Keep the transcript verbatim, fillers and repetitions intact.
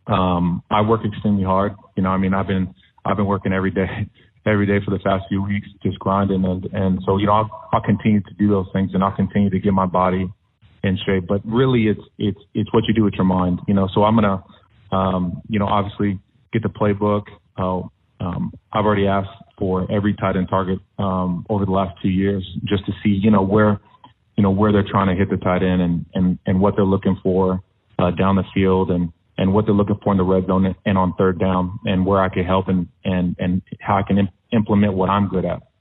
Um, I work extremely hard. You know, I mean, I've been, I've been working every day, every day for the past few weeks, just grinding. And, and so, you know, I'll, I'll continue to do those things, and I'll continue to get my body in shape. But really it's, it's, it's what you do with your mind, you know, so I'm going to, um, you know, obviously get the playbook. Uh, um, I've already asked for every tight end target, um, over the last two years just to see, you know, where, you know, where they're trying to hit the tight end and, and, and what they're looking for, uh, down the field and, and what they're looking for in the red zone and on third down, and where I can help and, and, and how I can imp- implement what I'm good at.